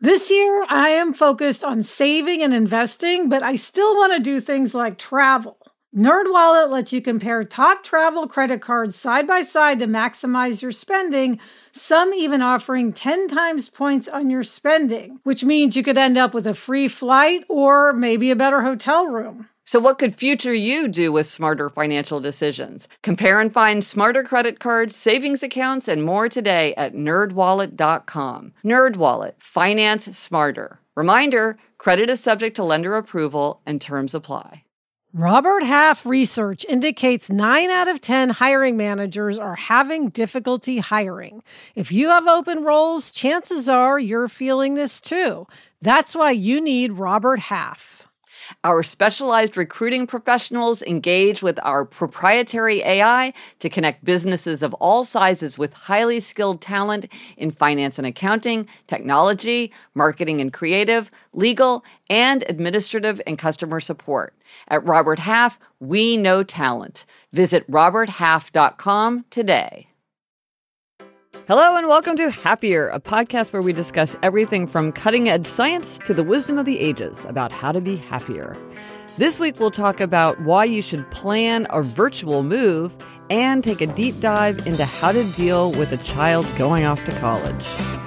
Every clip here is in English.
This year, I am focused on saving and investing, but I still want to do things like travel. NerdWallet lets you compare top travel credit cards side by side to maximize your spending, some even offering 10 times points on your spending, which means you could end up with a free flight or maybe a better hotel room. So what could future you do with smarter financial decisions? Compare and find smarter credit cards, savings accounts, and more today at nerdwallet.com. NerdWallet. Finance smarter. Reminder, credit is subject to lender approval and terms apply. Robert Half research indicates 9 out of 10 hiring managers are having difficulty hiring. If you have open roles, chances are you're feeling this too. That's why you need Robert Half. Our specialized recruiting professionals engage with our proprietary AI to connect businesses of all sizes with highly skilled talent in finance and accounting, technology, marketing and creative, legal, and administrative and customer support. At Robert Half, we know talent. Visit roberthalf.com today. Hello and welcome to Happier, a podcast where we discuss everything from cutting-edge science to the wisdom of the ages about how to be happier. This week we'll talk about why you should plan a virtual move and take a deep dive into how to deal with a child going off to college.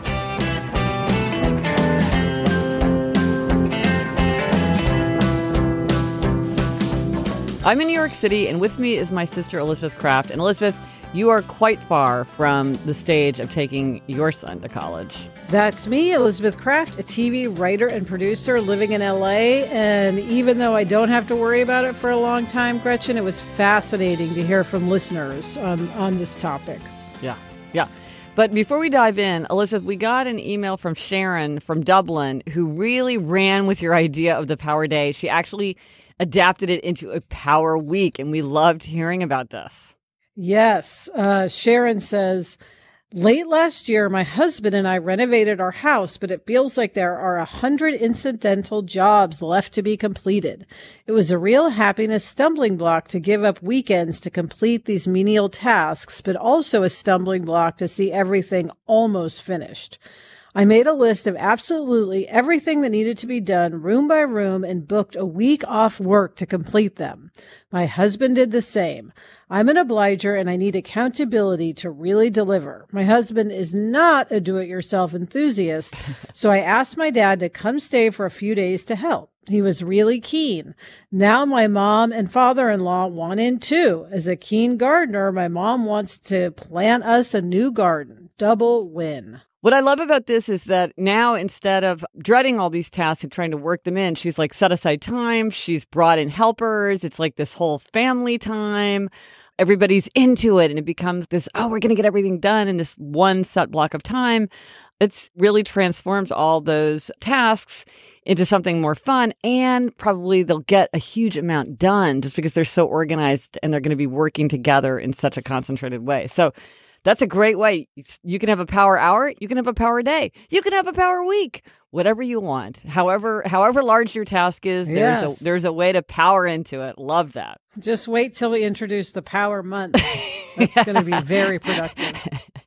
I'm in New York City, and with me is my sister Elizabeth Kraft. And Elizabeth, you are quite far from the stage of taking your son to college. That's me, Elizabeth Kraft, a TV writer and producer living in LA. And even though I don't have to worry about it for a long time, Gretchen, it was fascinating to hear from listeners on this topic. Yeah. But before we dive in, Elizabeth, we got an email from Sharon from Dublin who really ran with your idea of the Power Day. She actually adapted it into a Power Week, and we loved hearing about this. Yes. Sharon says, late last year, my husband and I renovated our house, but it feels like there are 100 incidental jobs left to be completed. It was a real happiness stumbling block to give up weekends to complete these menial tasks, but also a stumbling block to see everything almost finished. I made a list of absolutely everything that needed to be done room by room and booked a week off work to complete them. My husband did the same. I'm an obliger and I need accountability to really deliver. My husband is not a do-it-yourself enthusiast, so I asked my dad to come stay for a few days to help. He was really keen. Now my mom and father-in-law want in too. As a keen gardener, my mom wants to plant us a new garden. Double win. What I love about this is that now, instead of dreading all these tasks and trying to work them in, she's like set aside time. She's brought in helpers. It's like this whole family time. Everybody's into it. And it becomes this, we're going to get everything done in this one set block of time. It's really transforms all those tasks into something more fun. And probably they'll get a huge amount done just because they're so organized and they're going to be working together in such a concentrated way. So that's a great way. You can have a power hour. You can have a power day. You can have a power week. Whatever you want. However large your task is, there's a way to power into it. Love that. Just wait till we introduce the Power Month. That's going to be very productive.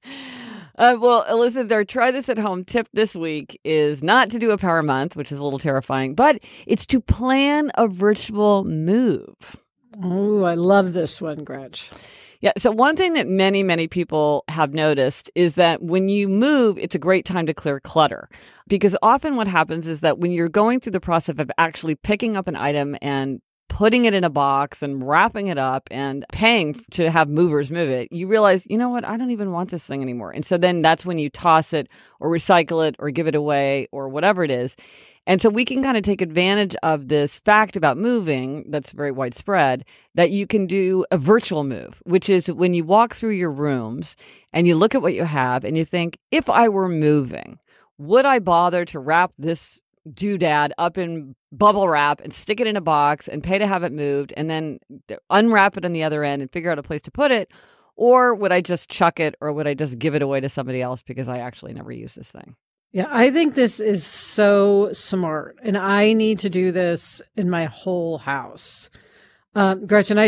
Well, Elizabeth, our try this at home tip this week is not to do a Power Month, which is a little terrifying, but it's to plan a virtual move. Oh, I love this one, Gretch. Yeah. So one thing that many, many people have noticed is that when you move, it's a great time to clear clutter. Because often what happens is that when you're going through the process of actually picking up an item and putting it in a box and wrapping it up and paying to have movers move it, you realize, you know what, I don't even want this thing anymore. And so then that's when you toss it or recycle it or give it away or whatever it is. And so we can kind of take advantage of this fact about moving that's very widespread, that you can do a virtual move, which is when you walk through your rooms and you look at what you have and you think, if I were moving, would I bother to wrap this doodad up in bubble wrap and stick it in a box and pay to have it moved and then unwrap it on the other end and figure out a place to put it? Or would I just chuck it, or would I just give it away to somebody else because I actually never use this thing? Yeah, I think this is so smart, and I need to do this in my whole house. Gretchen, I should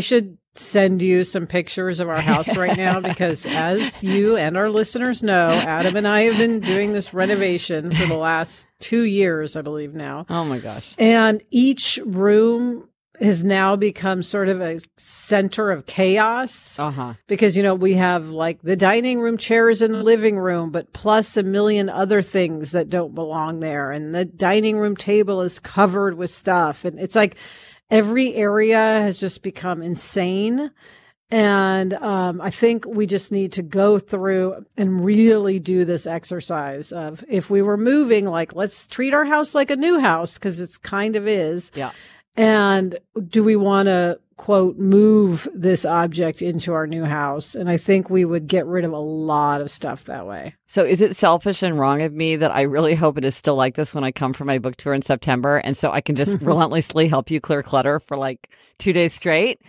send you some pictures of our house right now because as you and our listeners know, Adam and I have been doing this renovation for the last 2 years, I believe now. Oh my gosh. And each room has now become sort of a center of chaos because, we have like the dining room chairs in the living room, but plus a million other things that don't belong there. And the dining room table is covered with stuff. And it's like, every area has just become insane. And I think we just need to go through and really do this exercise of if we were moving, like, let's treat our house like a new house because it's kind of is. Yeah. And do we want to, quote, move this object into our new house? And I think we would get rid of a lot of stuff that way. So is it selfish and wrong of me that I really hope it is still like this when I come for my book tour in September? And so I can just relentlessly help you clear clutter for like 2 days straight?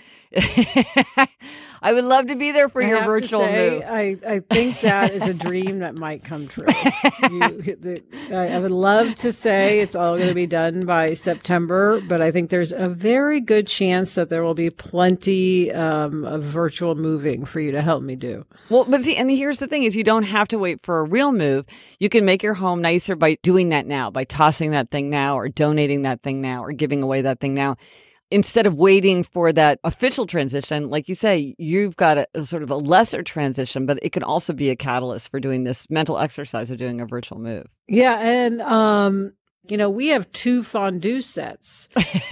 I would love to be there for your virtual move. I think that is a dream that might come true. I would love to say it's all going to be done by September, but I think there's a very good chance that there will be plenty of virtual moving for you to help me do. Well, but and here's the thing is you don't have to wait for a real move. You can make your home nicer by doing that now, by tossing that thing now or donating that thing now or giving away that thing now. Instead of waiting for that official transition, like you say, you've got a sort of a lesser transition, but it can also be a catalyst for doing this mental exercise of doing a virtual move. Yeah. And, we have 2 fondue sets.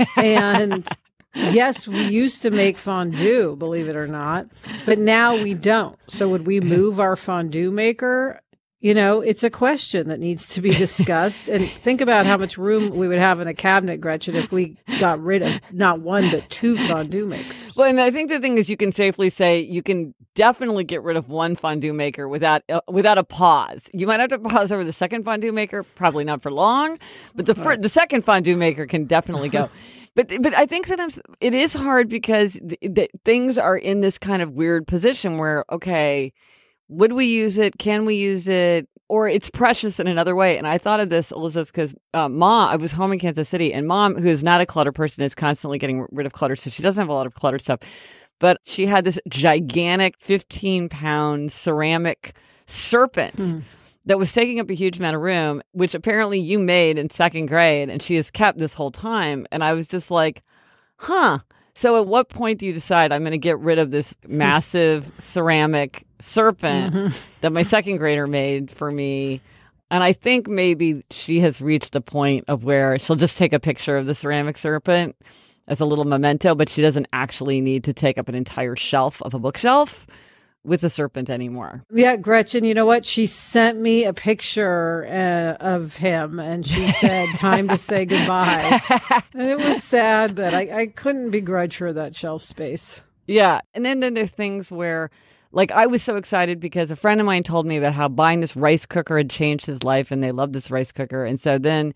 And yes, we used to make fondue, believe it or not, but now we don't. So would we move our fondue maker? It's a question that needs to be discussed. And think about how much room we would have in a cabinet, Gretchen, if we got rid of not 1, but 2 fondue makers. Well, and I think the thing is you can safely say you can definitely get rid of 1 fondue maker without a pause. You might have to pause over the second fondue maker, probably not for long, but the second fondue maker can definitely go. But I think sometimes it is hard because things are in this kind of weird position where, okay, would we use it? Can we use it? Or it's precious in another way. And I thought of this, Elizabeth, because Mom, I was home in Kansas City, and Mom, who is not a clutter person, is constantly getting rid of clutter stuff. She doesn't have a lot of clutter stuff. But she had this gigantic 15-pound ceramic serpent that was taking up a huge amount of room, which apparently you made in 2nd grade, and she has kept this whole time. And I was just like, huh. So at what point do you decide I'm going to get rid of this massive ceramic serpent that my 2nd grader made for me? And I think maybe she has reached the point of where she'll just take a picture of the ceramic serpent as a little memento, but she doesn't actually need to take up an entire shelf of a bookshelf with the serpent anymore. Yeah, Gretchen, you know what? She sent me a picture of him and she said, time to say goodbye. And it was sad, but I couldn't begrudge her that shelf space. Yeah. And then there are things where, like, I was so excited because a friend of mine told me about how buying this rice cooker had changed his life and they loved this rice cooker. And so then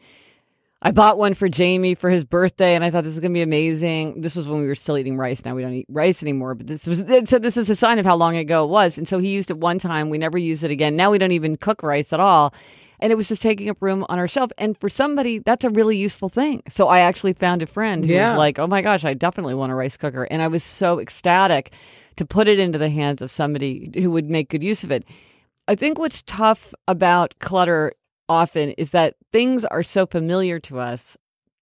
I bought one for Jamie for his birthday, and I thought this was going to be amazing. This was when we were still eating rice. Now we don't eat rice anymore, but this is a sign of how long ago it was. And so he used it one time. We never used it again. Now we don't even cook rice at all. And it was just taking up room on our shelf. And for somebody, that's a really useful thing. So I actually found a friend who was like, oh my gosh, I definitely want a rice cooker. And I was so ecstatic to put it into the hands of somebody who would make good use of it. I think what's tough about clutter often is that things are so familiar to us,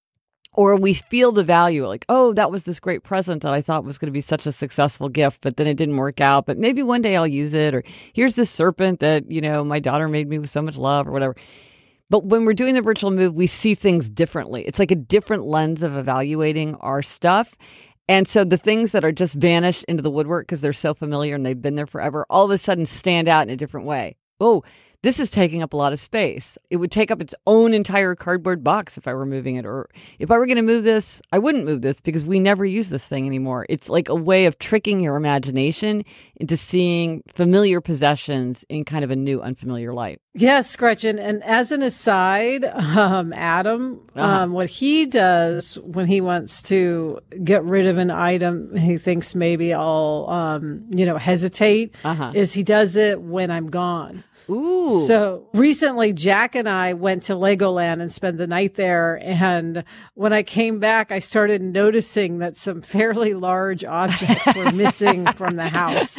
or we feel the value, like, oh, that was this great present that I thought was going to be such a successful gift, but then it didn't work out, but maybe one day I'll use it. Or here's this serpent that, my daughter made me with so much love or whatever. But when we're doing the virtual move, we see things differently. It's like a different lens of evaluating our stuff. And so the things that are just vanished into the woodwork because they're so familiar and they've been there forever, all of a sudden stand out in a different way. Oh, this is taking up a lot of space. It would take up its own entire cardboard box if I were moving it. Or if I were going to move this, I wouldn't move this because we never use this thing anymore. It's like a way of tricking your imagination into seeing familiar possessions in kind of a new, unfamiliar light. Yes, Gretchen. And as an aside, Adam, what he does when he wants to get rid of an item, he thinks maybe I'll, hesitate, is he does it when I'm gone. Ooh. So recently, Jack and I went to Legoland and spent the night there. And when I came back, I started noticing that some fairly large objects were missing from the house.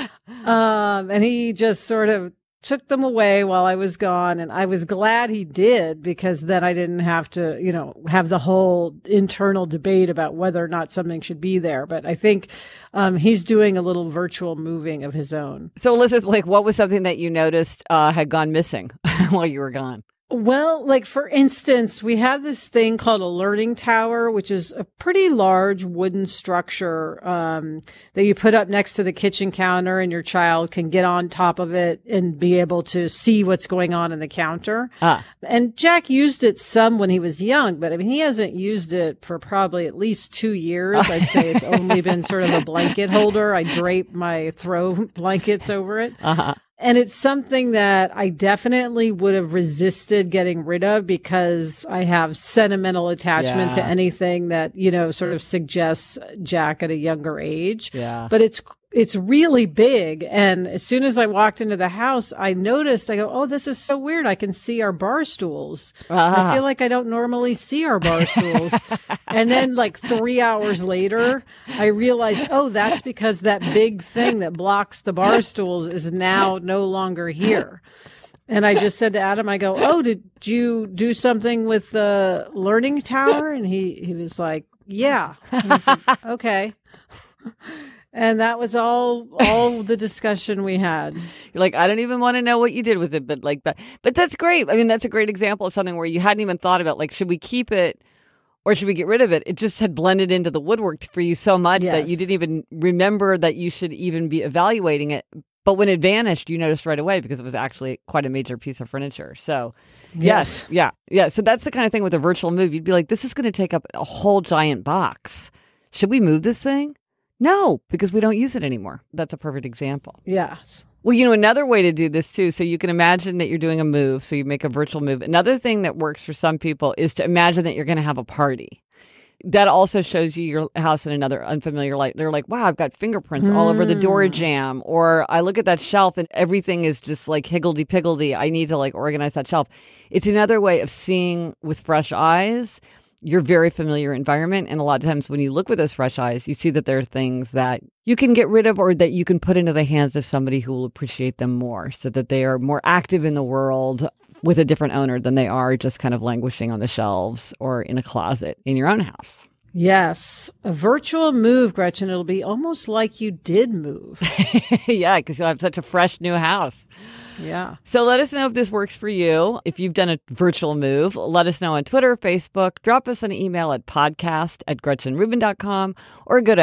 And he just sort of took them away while I was gone. And I was glad he did, because then I didn't have to, have the whole internal debate about whether or not something should be there. But I think he's doing a little virtual moving of his own. So Elizabeth, what was something that you noticed had gone missing while you were gone? Well, for instance, we have this thing called a learning tower, which is a pretty large wooden structure that you put up next to the kitchen counter, and your child can get on top of it and be able to see what's going on in the counter. And Jack used it some when he was young, but he hasn't used it for probably at least 2 years. I'd say it's only been sort of a blanket holder. I drape my throw blankets over it. And it's something that I definitely would have resisted getting rid of, because I have sentimental attachment to anything that, sort of suggests Jack at a younger age. Yeah. But it's really big. And as soon as I walked into the house, I noticed, I go, oh, this is so weird. I can see our bar stools. I feel like I don't normally see our bar stools. And then 3 hours later, I realized, oh, that's because that big thing that blocks the bar stools is now no longer here. And I just said to Adam, I go, oh, did you do something with the learning tower? And he was like, yeah. And I said, okay. And that was all the discussion we had. You're like, I don't even want to know what you did with it, but that's great. That's a great example of something where you hadn't even thought about, should we keep it or should we get rid of it? It just had blended into the woodwork for you so much that you didn't even remember that you should even be evaluating it. But when it vanished, you noticed right away, because it was actually quite a major piece of furniture. So yes. Yeah. So that's the kind of thing with a virtual move. You'd be like, this is going to take up a whole giant box. Should we move this thing? No, because we don't use it anymore. That's a perfect example. Yes. Well, another way to do this too, so you can imagine that you're doing a move, so you make a virtual move. Another thing that works for some people is to imagine that you're going to have a party. That also shows you your house in another unfamiliar light. They're like, wow, I've got fingerprints all over the door jamb. Or I look at that shelf and everything is just higgledy-piggledy. I need to organize that shelf. It's another way of seeing with fresh eyes your very familiar environment. And a lot of times when you look with those fresh eyes, you see that there are things that you can get rid of or that you can put into the hands of somebody who will appreciate them more, so that they are more active in the world with a different owner than they are just kind of languishing on the shelves or in a closet in your own house. Yes. A virtual move, Gretchen. It'll be almost like you did move. Yeah, because you'll have such a fresh new house. Yeah. So let us know if this works for you. If you've done a virtual move, let us know on Twitter, Facebook. Drop us an email at podcast@GretchenRubin.com or go to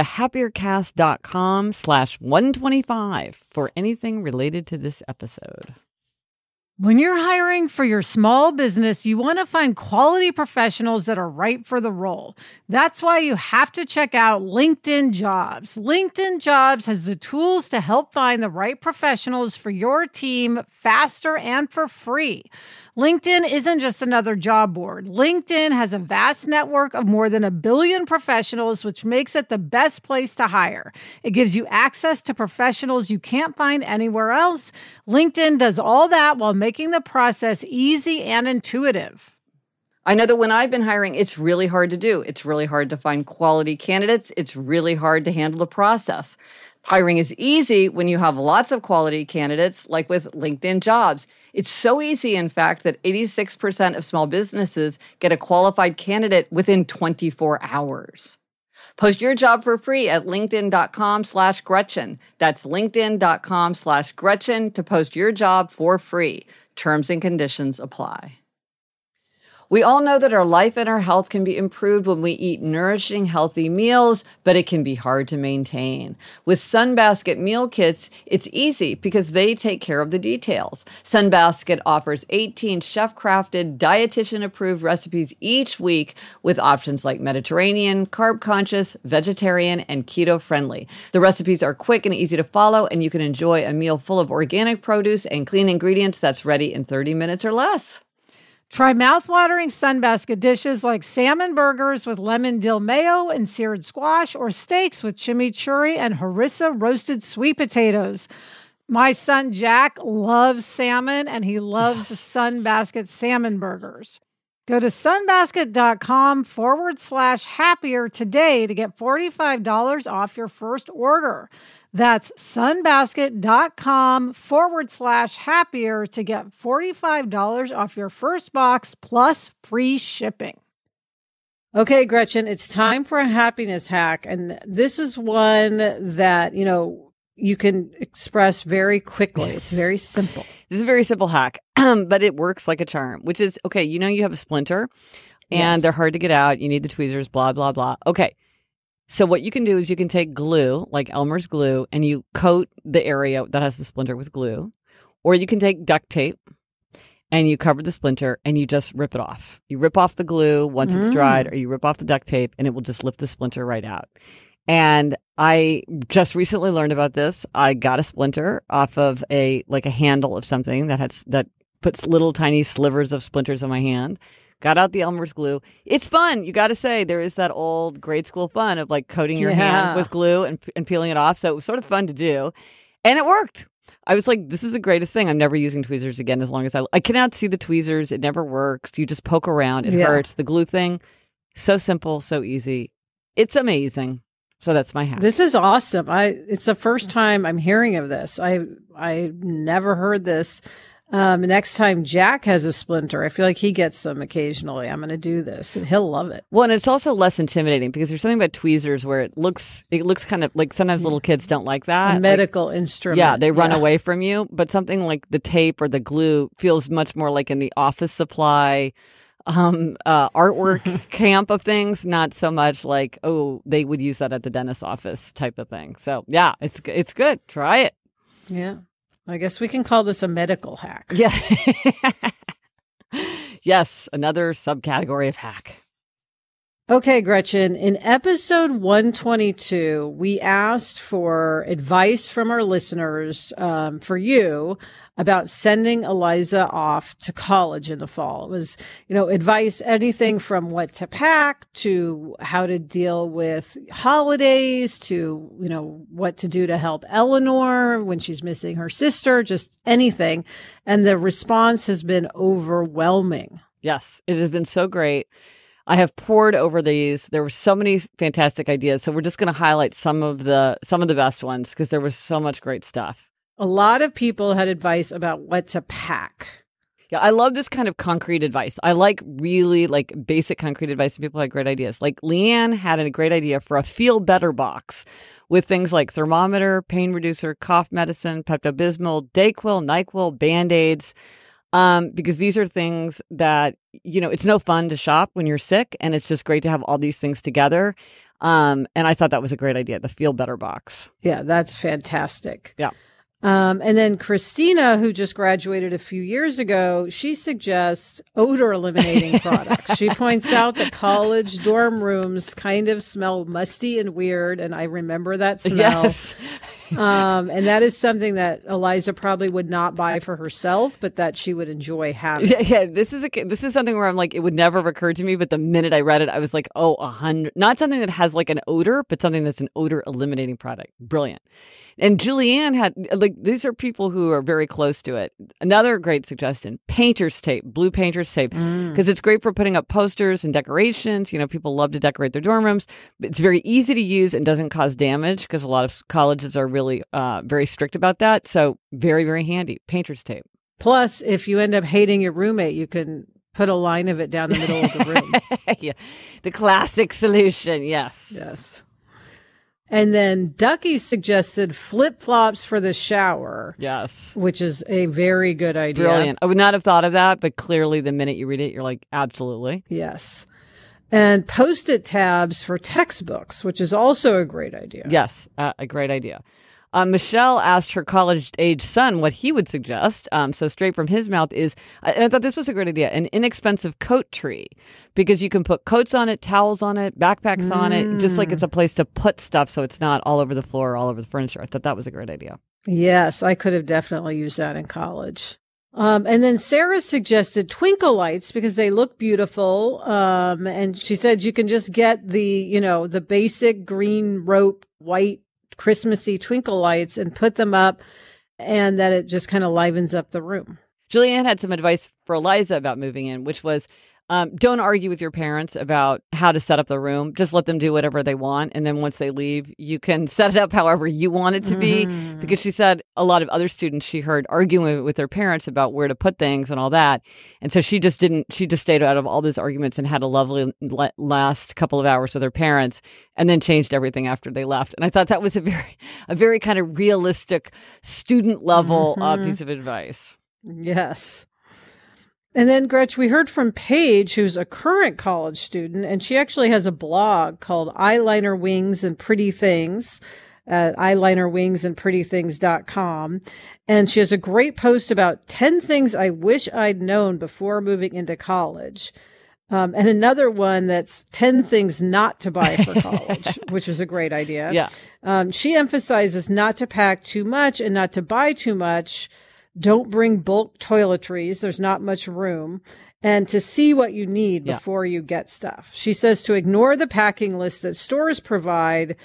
happiercast.com/125 for anything related to this episode. When you're hiring for your small business, you want to find quality professionals that are right for the role. That's why you have to check out LinkedIn Jobs. LinkedIn Jobs has the tools to help find the right professionals for your team faster and for free. LinkedIn isn't just another job board. LinkedIn has a vast network of more than 1 billion professionals, which makes it the best place to hire. It gives you access to professionals you can't find anywhere else. LinkedIn does all that while making the process easy and intuitive. I know that when I've been hiring, it's really hard to do. It's really hard to find quality candidates. It's really hard to handle the process. Hiring is easy when you have lots of quality candidates, like with LinkedIn Jobs. It's so easy, in fact, that 86% of small businesses get a qualified candidate within 24 hours. Post your job for free at linkedin.com/Gretchen. That's linkedin.com/Gretchen to post your job for free. Terms and conditions apply. We all know that our life and our health can be improved when we eat nourishing, healthy meals, but it can be hard to maintain. With Sunbasket meal kits, it's easy because they take care of the details. Sunbasket offers 18 chef-crafted, dietitian-approved recipes each week with options like Mediterranean, carb-conscious, vegetarian, and keto-friendly. The recipes are quick and easy to follow, and you can enjoy a meal full of organic produce and clean ingredients that's ready in 30 minutes or less. Try mouthwatering Sunbasket dishes like salmon burgers with lemon dill mayo and seared squash, or steaks with chimichurri and harissa roasted sweet potatoes. My son Jack loves salmon and he loves Sunbasket salmon burgers. Go to sunbasket.com/happier today to get $45 off your first order. That's sunbasket.com/happier to get $45 off your first box plus free shipping. Okay, Gretchen, it's time for a happiness hack. And this is one that, you can express very quickly. It's very simple. This is a very simple hack, but it works like a charm, which is, okay, you have a splinter and they're hard to get out. You need the tweezers, blah, blah, blah. Okay. So what you can do is you can take glue, like Elmer's glue, and you coat the area that has the splinter with glue. Or you can take duct tape and you cover the splinter and you just rip it off. You rip off the glue once it's dried, or you rip off the duct tape and it will just lift the splinter right out. And I just recently learned about this. I got a splinter off of a handle of something that puts little tiny slivers of splinters on my hand. Got out the Elmer's glue. It's fun. You got to say, there is that old grade school fun of coating your hand with glue and peeling it off. So it was sort of fun to do. And it worked. I was like, this is the greatest thing. I'm never using tweezers again as long as I cannot see the tweezers. It never works. You just poke around. It hurts. The glue thing, so simple, so easy. It's amazing. So that's my hack. This is awesome. It's the first time I'm hearing of this. I never heard this. Next time Jack has a splinter, I feel like he gets them occasionally. I'm going to do this and he'll love it. Well, and it's also less intimidating because there's something about tweezers where it looks kind of like sometimes little kids don't like that. A medical instrument. Yeah, they run away from you. But something like the tape or the glue feels much more like in the office supply artwork camp of things, not so much like, oh, they would use that at the dentist's office type of thing. So yeah, it's good. Try it. Yeah. I guess we can call this a medical hack. Yeah. Yes, another subcategory of hack. Okay, Gretchen, in episode 122, we asked for advice from our listeners for you about sending Eliza off to college in the fall. It was, advice, anything from what to pack to how to deal with holidays to, what to do to help Eleanor when she's missing her sister, just anything. And the response has been overwhelming. Yes, it has been so great. I have pored over these. There were so many fantastic ideas. So we're just going to highlight some of the best ones because there was so much great stuff. A lot of people had advice about what to pack. Yeah, I love this kind of concrete advice. I like really basic concrete advice, and people had great ideas. Like Leanne had a great idea for a feel better box with things like thermometer, pain reducer, cough medicine, Pepto-Bismol, Dayquil, NyQuil, Band-Aids. Because these are things that, it's no fun to shop when you're sick, and it's just great to have all these things together. And I thought that was a great idea, the Feel Better box. Yeah, that's fantastic. Yeah. And then Christina, who just graduated a few years ago, she suggests odor eliminating products. She points out that college dorm rooms kind of smell musty and weird, and I remember that smell. Yes. And that is something that Eliza probably would not buy for herself, but that she would enjoy having. Yeah, this is something where I'm like, it would never have occurred to me, but the minute I read it, I was like, 100. Not something that has an odor, but something that's an odor eliminating product. Brilliant. And Julianne had, these are people who are very close to it. Another great suggestion, painter's tape, blue painter's tape, because it's great for putting up posters and decorations. People love to decorate their dorm rooms. It's very easy to use and doesn't cause damage because a lot of colleges are really very strict about that. So very, very handy, painter's tape. Plus, if you end up hating your roommate, you can put a line of it down the middle of the room. Yeah, the classic solution, yes. Yes. And then Ducky suggested flip-flops for the shower. Yes. Which is a very good idea. Brilliant. I would not have thought of that, but clearly the minute you read it, you're like, absolutely. Yes. And Post-it tabs for textbooks, which is also a great idea. Yes, a great idea. Michelle asked her college-age son what he would suggest. So straight from his mouth is, and I thought this was a great idea, an inexpensive coat tree, because you can put coats on it, towels on it, backpacks on it, just like it's a place to put stuff so it's not all over the floor or all over the furniture. I thought that was a great idea. Yes, I could have definitely used that in college. And then Sarah suggested twinkle lights because they look beautiful. And she said you can just get the basic green rope, white Christmassy twinkle lights and put them up and that it just kind of livens up the room. Julianne had some advice for Eliza about moving in, which was don't argue with your parents about how to set up the room. Just let them do whatever they want. And then once they leave, you can set it up however you want it to be. Because she said a lot of other students she heard arguing with their parents about where to put things and all that. And so she just stayed out of all those arguments and had a lovely last couple of hours with her parents and then changed everything after they left. And I thought that was a very kind of realistic student level piece of advice. Yes. And then, Gretch, we heard from Paige, who's a current college student, and she actually has a blog called Eyeliner Wings and Pretty Things at eyelinerwingsandprettythings.com. And she has a great post about 10 things I wish I'd known before moving into college. And another one that's 10 things not to buy for college, which is a great idea. Yeah. She emphasizes not to pack too much and not to buy too much. Don't bring bulk toiletries. There's not much room. And to see what you need before you get stuff. She says to ignore the packing list that stores provide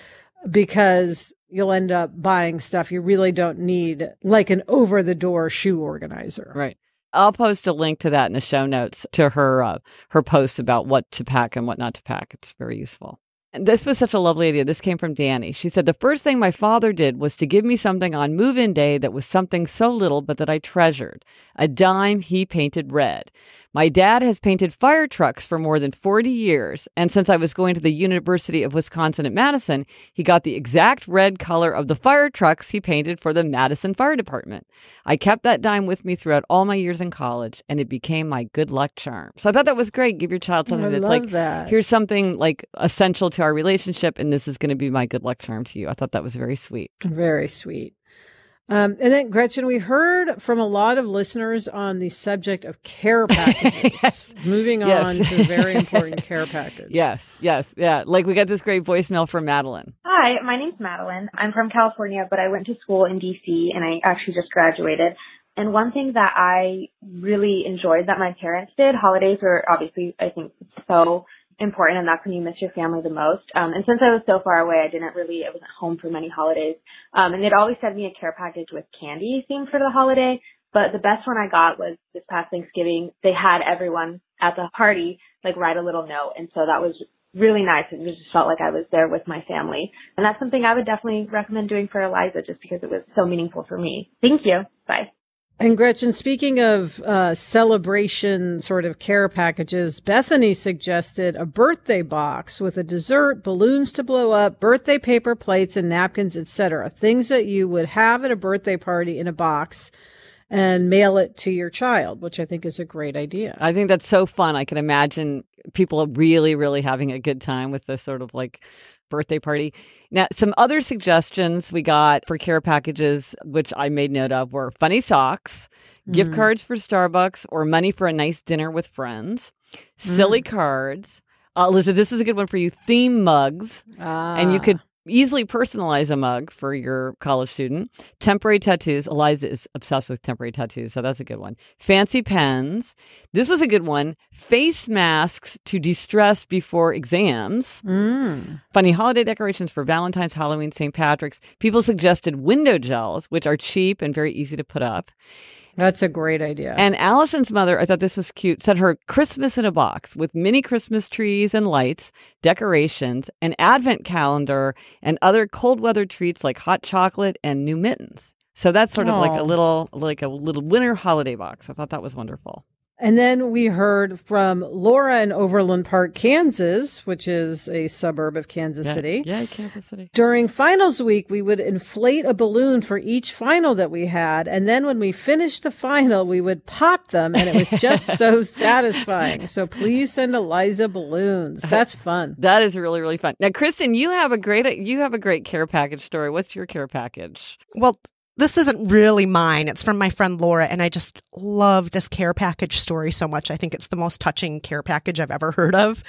because you'll end up buying stuff you really don't need, like an over-the-door shoe organizer. Right. I'll post a link to that in the show notes to her posts about what to pack and what not to pack. It's very useful. And this was such a lovely idea. This came from Danny. She said, the first thing my father did was to give me something on move-in day that was something so little, but that I treasured. A dime he painted red. My dad has painted fire trucks for more than 40 years. And since I was going to the University of Wisconsin at Madison, he got the exact red color of the fire trucks he painted for the Madison Fire Department. I kept that dime with me throughout all my years in college, and it became my good luck charm. So I thought that was great. Give your child something that's like, here's something like essential to our relationship, and this is going to be my good luck charm to you. I thought that was very sweet. Very sweet. And then, Gretchen, we heard from a lot of listeners on the subject of care packages. Yes. Moving on to a very important care package. Yes. Yeah. Like we got this great voicemail from Madeline. Hi, my name's Madeline. I'm from California, but I went to school in D.C. and I actually just graduated. And one thing that I really enjoyed that my parents did, holidays were obviously, I think, so important, and that's when you miss your family the most. And since I was so far away, I wasn't home for many holidays. And they'd always send me a care package with candy themed for the holiday. But the best one I got was this past Thanksgiving. They had everyone at the party, like, write a little note. And so that was really nice. It just felt like I was there with my family. And that's something I would definitely recommend doing for Eliza just because it was so meaningful for me. Thank you. Bye. And Gretchen, speaking of celebration sort of care packages, Bethany suggested a birthday box with a dessert, balloons to blow up, birthday paper plates and napkins, etc. Things that you would have at a birthday party in a box and mail it to your child, which I think is a great idea. I think that's so fun. I can imagine people really, really having a good time with this sort of like birthday party. Now, some other suggestions we got for care packages, which I made note of, were funny socks, gift cards for Starbucks, or money for a nice dinner with friends, silly cards. Liza, this is a good one for you. Theme mugs. And you could easily personalize a mug for your college student. Temporary tattoos. Eliza is obsessed with temporary tattoos, so that's a good one. Fancy pens. This was a good one. Face masks to de-stress before exams. Funny holiday decorations for Valentine's, Halloween, St. Patrick's. People suggested window gels, which are cheap and very easy to put up. That's a great idea. And Allison's mother, I thought this was cute, said her Christmas in a box with mini Christmas trees and lights, decorations, an advent calendar, and other cold weather treats like hot chocolate and new mittens. So that's sort of like a little winter holiday box. I thought that was wonderful. And then we heard from Laura in Overland Park, Kansas, which is a suburb of Kansas City. Yeah, Kansas City. During finals week, we would inflate a balloon for each final that we had. And then when we finished the final, we would pop them. And it was just so satisfying. So please send Eliza balloons. That's fun. That is really, really fun. Now, Kristen, you have a great care package story. What's your care package? Well, this isn't really mine. It's from my friend Laura, and I just love this care package story so much. I think it's the most touching care package I've ever heard of.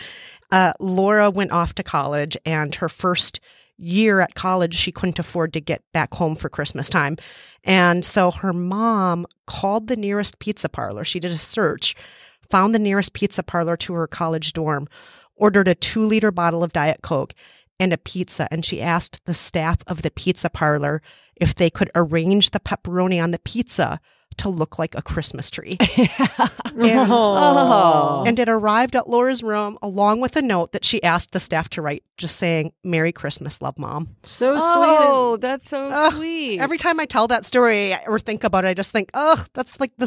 Laura went off to college, and her first year at college, she couldn't afford to get back home for Christmas time. And so her mom called the nearest pizza parlor. She did a search, found the nearest pizza parlor to her college dorm, ordered a 2-liter bottle of Diet Coke, and a pizza. And she asked the staff of the pizza parlor if they could arrange the pepperoni on the pizza to look like a Christmas tree. And it arrived at Laura's room along with a note that she asked the staff to write, just saying, "Merry Christmas, love, Mom." So sweet. Oh, that's so sweet. Every time I tell that story or think about it, I just think, that's like the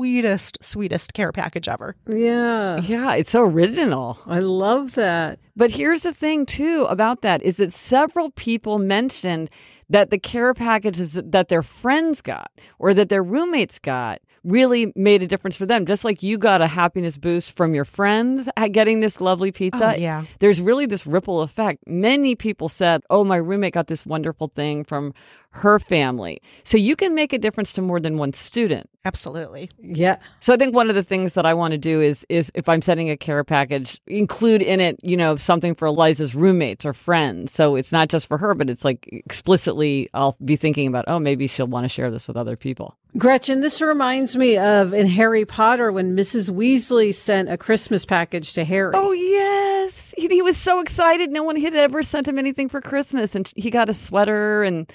sweetest care package ever. Yeah. Yeah, it's so original. I love that. But here's the thing, too, about that is that several people mentioned that the care packages that their friends got or that their roommates got really made a difference for them. Just like you got a happiness boost from your friends getting this lovely pizza. Oh, yeah. There's really this ripple effect. Many people said, oh, my roommate got this wonderful thing from her family. So you can make a difference to more than one student. Absolutely. Yeah. So I think one of the things that I want to do is if I'm sending a care package, include in it, something for Eliza's roommates or friends. So it's not just for her, but it's like explicitly I'll be thinking about, maybe she'll want to share this with other people. Gretchen, this reminds me of in Harry Potter when Mrs. Weasley sent a Christmas package to Harry. Oh, yes. He was so excited. No one had ever sent him anything for Christmas. And he got a sweater and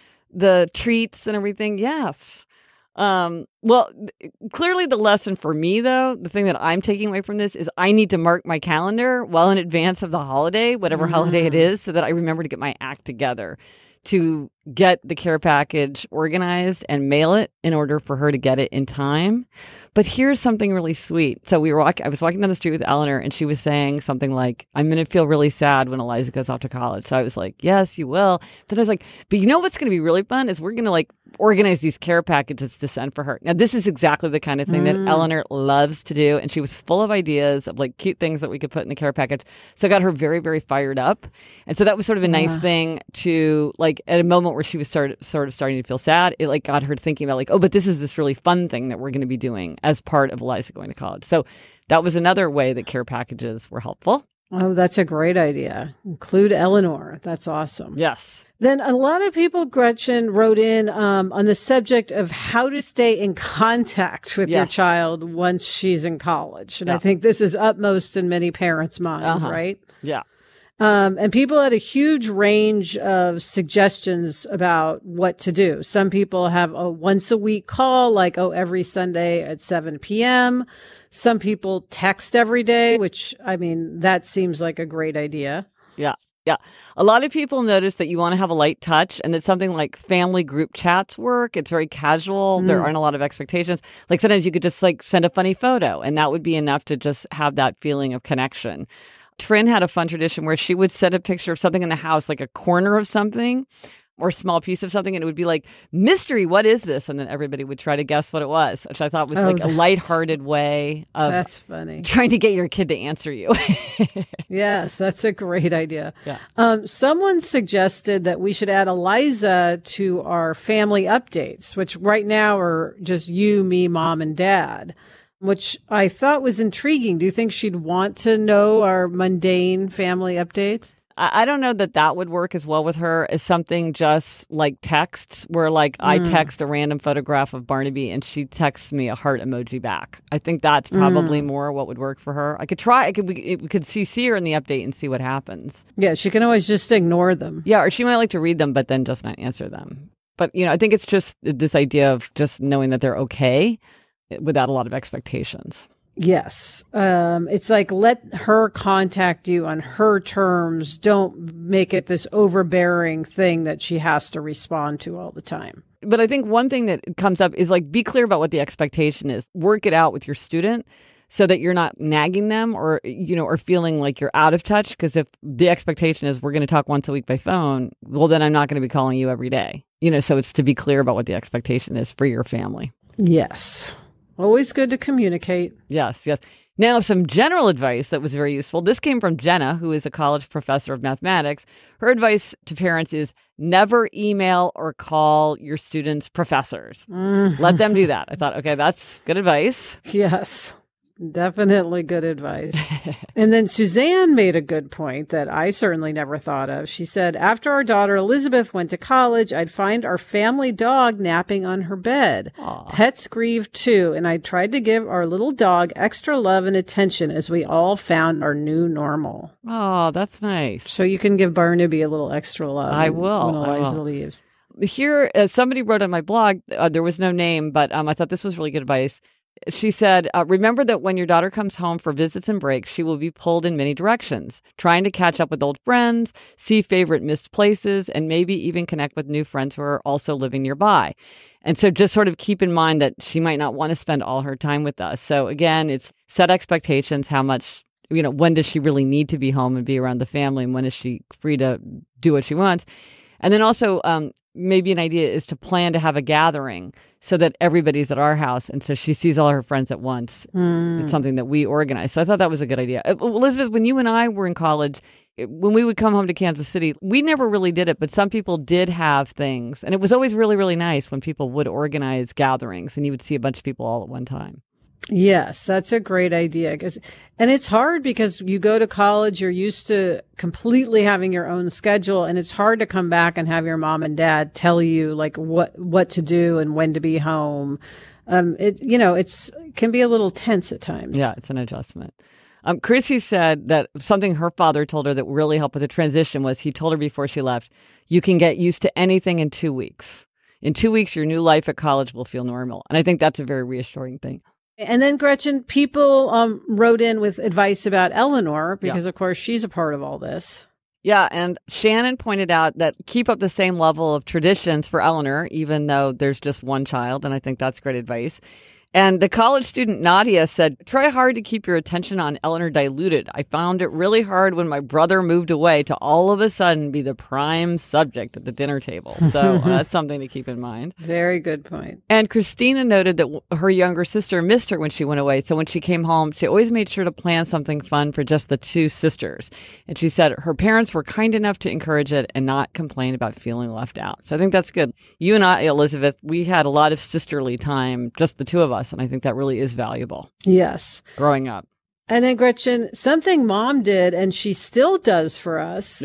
the treats and everything. Yes. Well, clearly the lesson for me, though, the thing that I'm taking away from this is I need to mark my calendar well in advance of the holiday, whatever holiday it is, so that I remember to get my act together to get the care package organized and mail it in order for her to get it in time. But here's something really sweet. So I was walking down the street with Eleanor and she was saying something like, I'm going to feel really sad when Eliza goes off to college. So I was like, yes, you will. Then I was like, but you know what's going to be really fun is we're going to organize these care packages to send for her. Now, this is exactly the kind of thing that Eleanor loves to do. And she was full of ideas of cute things that we could put in the care package. So I got her very, very fired up. And so that was sort of a nice thing to at a moment where she was sort of starting to feel sad, it got her thinking about but this is this really fun thing that we're going to be doing as part of Eliza going to college. So that was another way that care packages were helpful. Oh, that's a great idea. Include Eleanor. That's awesome. Yes. Then a lot of people, Gretchen, wrote in on the subject of how to stay in contact with your child once she's in college. And I think this is upmost in many parents' minds, right? Yeah. And people had a huge range of suggestions about what to do. Some people have a once a week call, every Sunday at 7 p.m. Some people text every day, which, that seems like a great idea. Yeah. Yeah. A lot of people notice that you want to have a light touch and that something like family group chats work. It's very casual. There aren't a lot of expectations. Sometimes you could just send a funny photo and that would be enough to just have that feeling of connection. Trin had a fun tradition where she would send a picture of something in the house, like a corner of something or a small piece of something, and it would be mystery, what is this? And then everybody would try to guess what it was, which I thought was a lighthearted way of that's funny. Trying to get your kid to answer you. Yes, that's a great idea. Yeah. Someone suggested that we should add Eliza to our family updates, which right now are just you, me, mom, and dad, which I thought was intriguing. Do you think she'd want to know our mundane family updates? I don't know that would work as well with her as something just like texts where I text a random photograph of Barnaby and she texts me a heart emoji back. I think that's probably more what would work for her. I could try. We could CC her in the update and see what happens. Yeah, she can always just ignore them. Yeah, or she might like to read them but then just not answer them. But, I think it's just this idea of just knowing that they're okay without a lot of expectations. Yes. It's let her contact you on her terms. Don't make it this overbearing thing that she has to respond to all the time. But I think one thing that comes up is be clear about what the expectation is. Work it out with your student so that you're not nagging them or feeling like you're out of touch. Because if the expectation is we're going to talk once a week by phone, well, then I'm not going to be calling you every day. So it's to be clear about what the expectation is for your family. Yes. Always good to communicate. Yes, yes. Now, some general advice that was very useful. This came from Jenna, who is a college professor of mathematics. Her advice to parents is never email or call your students' professors. Let them do that. I thought, okay, that's good advice. Yes. Definitely good advice. And then Suzanne made a good point that I certainly never thought of. She said, after our daughter Elizabeth went to college, I'd find our family dog napping on her bed. Aww. Pets grieved too, and I tried to give our little dog extra love and attention as we all found our new normal. Oh, that's nice. So you can give Barnaby a little extra love. I will. When Eliza leaves. Here, somebody wrote on my blog, there was no name, but I thought this was really good advice. She said, remember that when your daughter comes home for visits and breaks, she will be pulled in many directions, trying to catch up with old friends, see favorite missed places, and maybe even connect with new friends who are also living nearby. And so just sort of keep in mind that she might not want to spend all her time with us. So again, it's set expectations, how much, when does she really need to be home and be around the family, and when is she free to do what she wants? And then also, maybe an idea is to plan to have a gathering so that everybody's at our house. And so she sees all her friends at once. It's something that we organize. So I thought that was a good idea. Elizabeth, when you and I were in college, when we would come home to Kansas City, we never really did it, but some people did have things. And it was always really, really nice when people would organize gatherings and you would see a bunch of people all at one time. Yes, that's a great idea. And it's hard because you go to college, you're used to completely having your own schedule, and it's hard to come back and have your mom and dad tell you like what to do and when to be home. It can be a little tense at times. Yeah, it's an adjustment. Chrissy said that something her father told her that really helped with the transition was he told her before she left, you can get used to anything in 2 weeks. In 2 weeks, your new life at college will feel normal. And I think that's a very reassuring thing. And then, Gretchen, people wrote in with advice about Eleanor because, of course, she's a part of all this. Yeah, and Shannon pointed out that keep up the same level of traditions for Eleanor, even though there's just one child, and I think that's great advice. And the college student Nadia said, try hard to keep your attention on Eleanor diluted. I found it really hard when my brother moved away to all of a sudden be the prime subject at the dinner table. So that's something to keep in mind. Very good point. And Christina noted that her younger sister missed her when she went away. So when she came home, she always made sure to plan something fun for just the two sisters. And she said her parents were kind enough to encourage it and not complain about feeling left out. So I think that's good. You and I, Elizabeth, we had a lot of sisterly time, just the two of us. And I think that really is valuable. Yes. Growing up. And then, Gretchen, something Mom did, and she still does for us,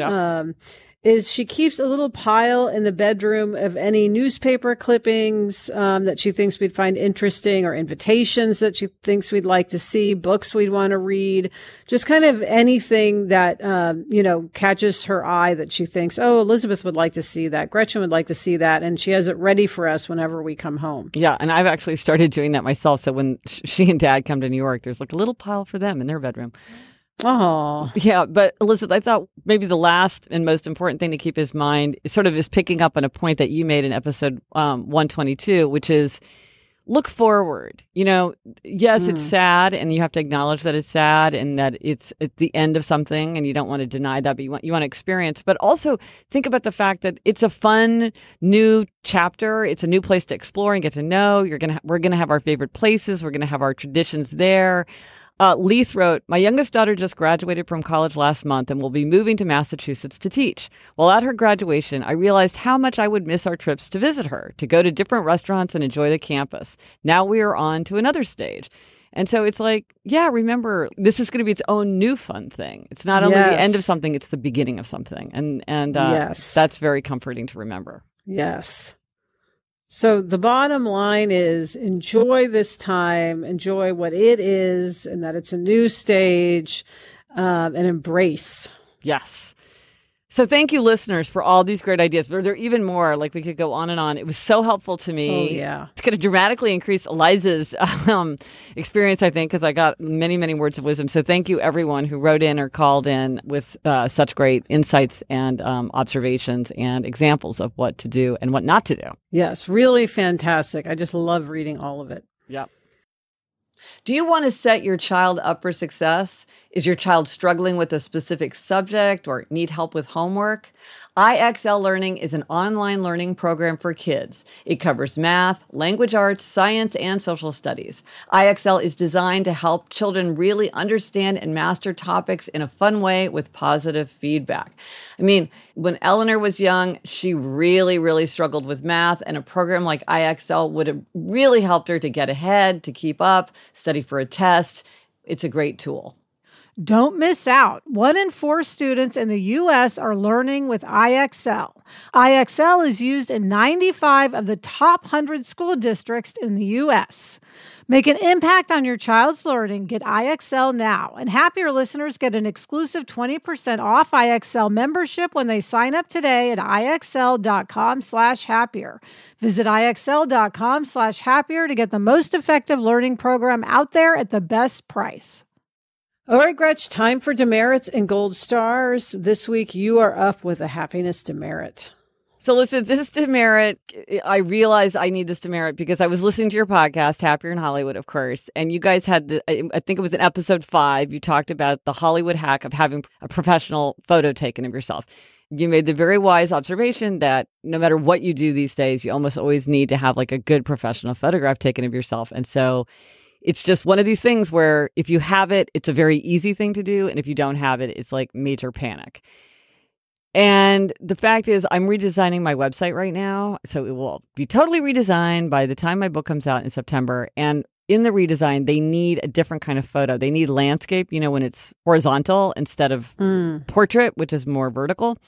is she keeps a little pile in the bedroom of any newspaper clippings that she thinks we'd find interesting, or invitations that she thinks we'd like to see, books we'd want to read, just kind of anything that, catches her eye that she thinks, oh, Elizabeth would like to see that, Gretchen would like to see that, and she has it ready for us whenever we come home. Yeah, and I've actually started doing that myself. So when she and Dad come to New York, there's like a little pile for them in their bedroom. Oh, yeah. But Elizabeth, I thought maybe the last and most important thing to keep in mind is picking up on a point that you made in episode 122, which is look forward. Yes, it's sad, and you have to acknowledge that it's sad and that it's at the end of something, and you don't want to deny that, but you want to experience. But also think about the fact that it's a fun new chapter. It's a new place to explore and get to know. We're gonna have our favorite places. We're gonna have our traditions there. Leith wrote, my youngest daughter just graduated from college last month and will be moving to Massachusetts to teach. While at her graduation, I realized how much I would miss our trips to visit her, to go to different restaurants and enjoy the campus. Now we are on to another stage. And so it's like, remember, this is going to be its own new fun thing. It's not only the end of something, it's the beginning of something. And that's very comforting to remember. Yes. So the bottom line is enjoy this time, enjoy what it is, and that it's a new stage, and embrace. Yes. So thank you, listeners, for all these great ideas. There are even more, like we could go on and on. It was so helpful to me. Oh, yeah. It's going to dramatically increase Eliza's experience, I think, because I got many, many words of wisdom. So thank you, everyone who wrote in or called in with such great insights and observations and examples of what to do and what not to do. Yes, really fantastic. I just love reading all of it. Yep. Do you want to set your child up for success? Is your child struggling with a specific subject or need help with homework? IXL Learning is an online learning program for kids. It covers math, language arts, science, and social studies. IXL is designed to help children really understand and master topics in a fun way with positive feedback. I mean, when Eleanor was young, she really, really struggled with math, and a program like IXL would have really helped her to get ahead, to keep up, study for a test. it's a great tool. Don't miss out. 1 in 4 students in the U.S. are learning with IXL. IXL is used in 95 of the top 100 school districts in the U.S. Make an impact on your child's learning. Get IXL now. And Happier listeners get an exclusive 20% off IXL membership when they sign up today at IXL.com/happier. Visit IXL.com/happier to get the most effective learning program out there at the best price. All right, Gretch, time for demerits and gold stars. This week, you are up with a happiness demerit. So listen, this demerit, I realized I need this demerit because I was listening to your podcast, Happier in Hollywood, of course, and you guys had I think it was in episode 5, you talked about the Hollywood hack of having a professional photo taken of yourself. You made the very wise observation that no matter what you do these days, you almost always need to have like a good professional photograph taken of yourself. And so it's just one of these things where if you have it, it's a very easy thing to do. And if you don't have it, it's like major panic. And the fact is, I'm redesigning my website right now. So it will be totally redesigned by the time my book comes out in September. And in the redesign, they need a different kind of photo. They need landscape, you know, when it's horizontal instead of portrait, which is more vertical.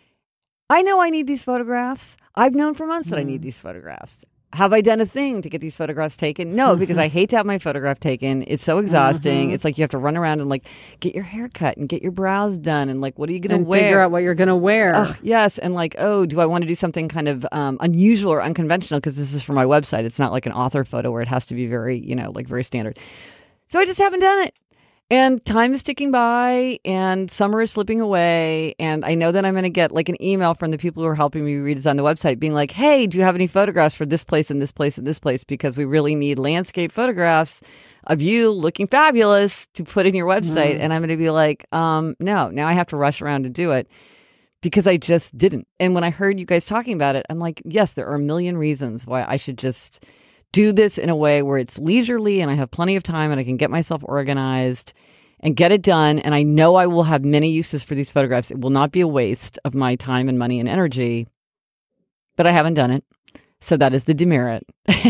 I know I need these photographs. I've known for months that I need these photographs. Have I done a thing to get these photographs taken? No, because I hate to have my photograph taken. It's so exhausting. It's like you have to run around and like get your hair cut and get your brows done and like, what are you going to wear? Figure out what you're going to wear. Yes. And like, oh, do I want to do something kind of unusual or unconventional? Because this is for my website. It's not like an author photo where it has to be very, you know, like very standard. So I just haven't done it. And time is ticking by and summer is slipping away. And I know that I'm going to get like an email from the people who are helping me redesign the website being like, hey, do you have any photographs for this place and this place and this place? Because we really need landscape photographs of you looking fabulous to put in your website. And I'm going to be like, no, now I have to rush around to do it because I just didn't. And when I heard you guys talking about it, I'm like, yes, there are a million reasons why I should just do this in a way where it's leisurely and I have plenty of time and I can get myself organized and get it done. And I know I will have many uses for these photographs. It will not be a waste of my time and money and energy, but I haven't done it. So that is the demerit.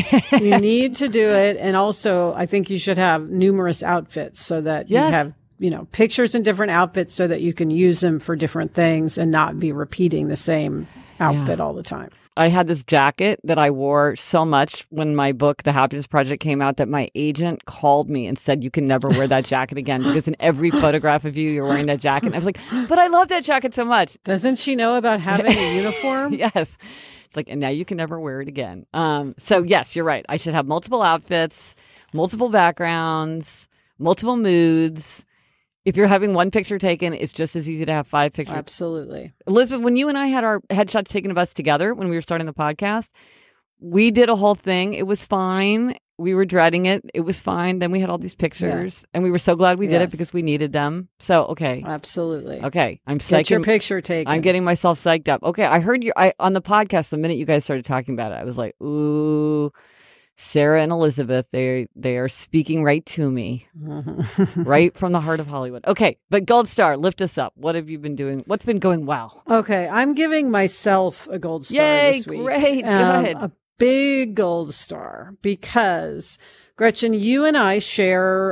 You need to do it. And also, I think you should have numerous outfits so that you have, you know, pictures in different outfits so that you can use them for different things and not be repeating the same outfit all the time. I had this jacket that I wore so much when my book, The Happiness Project, came out that my agent called me and said, you can never wear that jacket again because in every photograph of you, you're wearing that jacket. And I was like, but I love that jacket so much. Doesn't she know about having a uniform? Yes. It's like, and now you can never wear it again. So yes, you're right. I should have multiple outfits, multiple backgrounds, multiple moods. If you're having one picture taken, it's just as easy to have 5 pictures. Absolutely. Elizabeth, when you and I had our headshots taken of us together when we were starting the podcast, we did a whole thing. It was fine. We were dreading it. It was fine. Then we had all these pictures and we were so glad we did it because we needed them. So, okay. Absolutely. Okay. I'm psyching. Get your picture taken. I'm getting myself psyched up. Okay. I heard you on the podcast, the minute you guys started talking about it, I was like, ooh, Sarah and Elizabeth, they are speaking right to me, right from the heart of Hollywood. Okay, but Gold Star, lift us up. What have you been doing? What's been going well? Okay, I'm giving myself a gold star this week. Great, good. A big gold star because, Gretchen, you and I share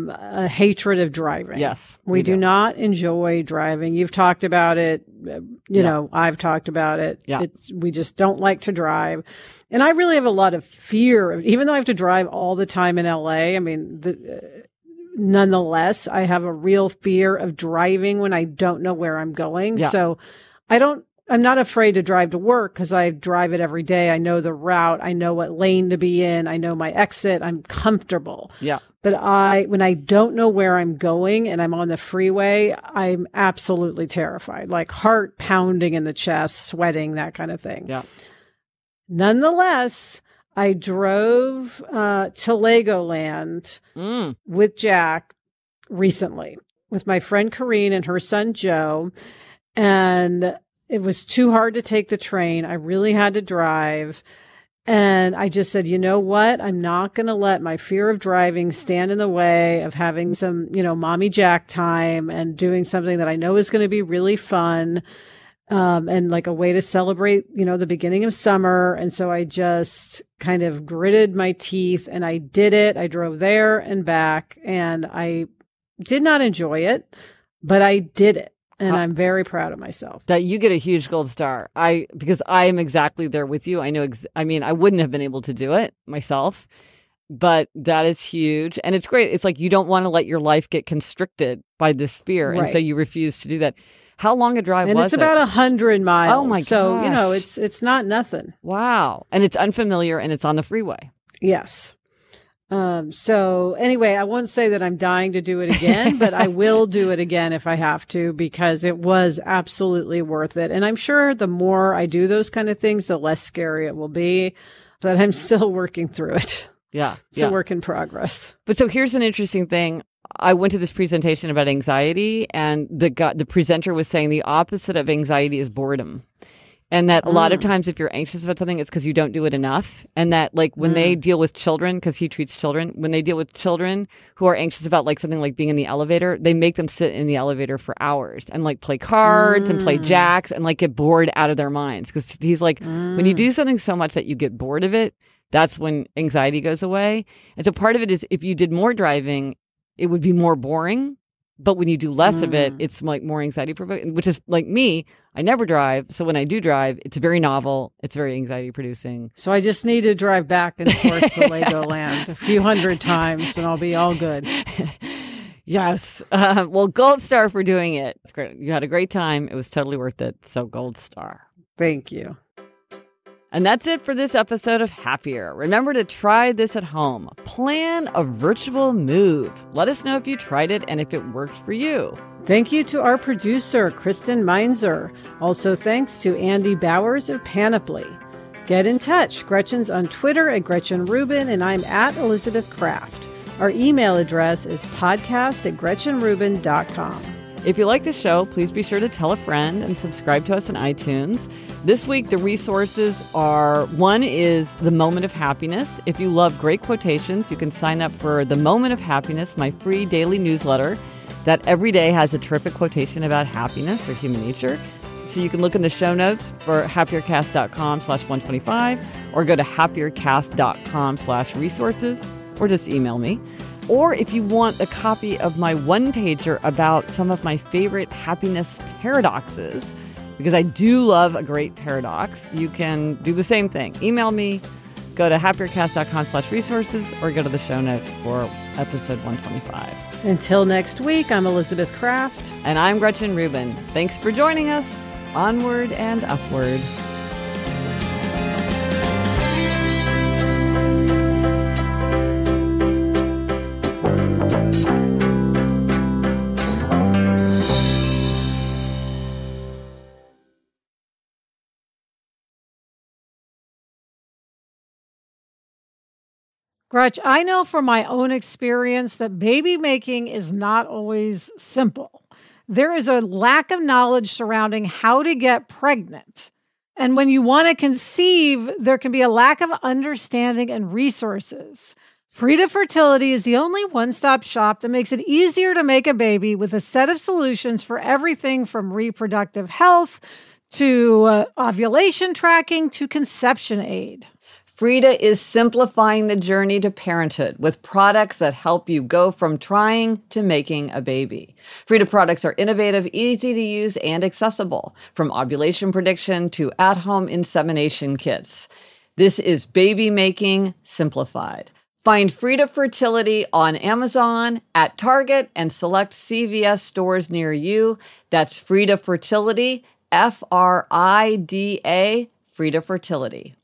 a hatred of driving. Yes. We do not enjoy driving. You've talked about it. You know, I've talked about it. Yeah. We just don't like to drive. And I really have a lot of fear, even though I have to drive all the time in LA. I mean, nonetheless, I have a real fear of driving when I don't know where I'm going. Yeah. So I'm not afraid to drive to work because I drive it every day. I know the route. I know what lane to be in. I know my exit. I'm comfortable. Yeah. But when I don't know where I'm going and I'm on the freeway, I'm absolutely terrified, like heart pounding in the chest, sweating, that kind of thing. Yeah. Nonetheless, I drove to Legoland with Jack recently with my friend Corrine and her son Joe. And it was too hard to take the train. I really had to drive. And I just said, you know what? I'm not going to let my fear of driving stand in the way of having some, you know, mommy Jack time and doing something that I know is going to be really fun. and like a way to celebrate, the beginning of summer. And so I just kind of gritted my teeth and I did it. I drove there and back and I did not enjoy it, but I did it. And I'm very proud of myself. That you get a huge gold star. Because I am exactly there with you. I know, I wouldn't have been able to do it myself, but that is huge. And it's great. It's like you don't want to let your life get constricted by this fear. Right. And so you refuse to do that. How long a drive was it? And it's about 100 miles. Oh my gosh. So, it's not nothing. Wow. And it's unfamiliar and it's on the freeway. Yes. So anyway, I won't say that I'm dying to do it again, but I will do it again if I have to, because it was absolutely worth it. And I'm sure the more I do those kind of things, the less scary it will be, but I'm still working through it. Yeah. It's a work in progress. But so here's an interesting thing. I went to this presentation about anxiety and the presenter was saying the opposite of anxiety is boredom. And that a lot of times if you're anxious about something, it's because you don't do it enough. And that like when they deal with children, because he treats children, when they deal with children who are anxious about like something like being in the elevator, they make them sit in the elevator for hours and like play cards and play jacks and like get bored out of their minds. Because he's like, when you do something so much that you get bored of it, that's when anxiety goes away. And so part of it is if you did more driving, it would be more boring. But when you do less of it, it's like more anxiety provoking, which is like me. I never drive. So when I do drive, it's very novel. It's very anxiety producing. So I just need to drive back and forth to Legoland a few hundred times and I'll be all good. Yes. Well, gold star for doing it. It's great. You had a great time. It was totally worth it. So gold star. Thank you. And that's it for this episode of Happier. Remember to try this at home. Plan a virtual move. Let us know if you tried it and if it worked for you. Thank you to our producer, Kristen Meinzer. Also thanks to Andy Bowers of Panoply. Get in touch. Gretchen's on Twitter at Gretchen Rubin, and I'm at Elizabeth Kraft. Our email address is podcast@GretchenRubin.com. If you like the show, please be sure to tell a friend and subscribe to us on iTunes. This week, the resources are, one is The Moment of Happiness. If you love great quotations, you can sign up for The Moment of Happiness, my free daily newsletter that every day has a terrific quotation about happiness or human nature. So you can look in the show notes for happiercast.com/125 or go to happiercast.com/resources or just email me. Or if you want a copy of my one-pager about some of my favorite happiness paradoxes, because I do love a great paradox, you can do the same thing. Email me, go to happiercast.com/resources, or go to the show notes for episode 125. Until next week, I'm Elizabeth Kraft. And I'm Gretchen Rubin. Thanks for joining us. Onward and upward. Gretch, I know from my own experience that baby making is not always simple. There is a lack of knowledge surrounding how to get pregnant. And when you want to conceive, there can be a lack of understanding and resources. Frida Fertility is the only one-stop shop that makes it easier to make a baby with a set of solutions for everything from reproductive health to ovulation tracking to conception aid. Frida is simplifying the journey to parenthood with products that help you go from trying to making a baby. Frida products are innovative, easy to use, and accessible, from ovulation prediction to at-home insemination kits. This is baby making simplified. Find Frida Fertility on Amazon, at Target, and select CVS stores near you. That's Frida Fertility, Frida, Frida Fertility.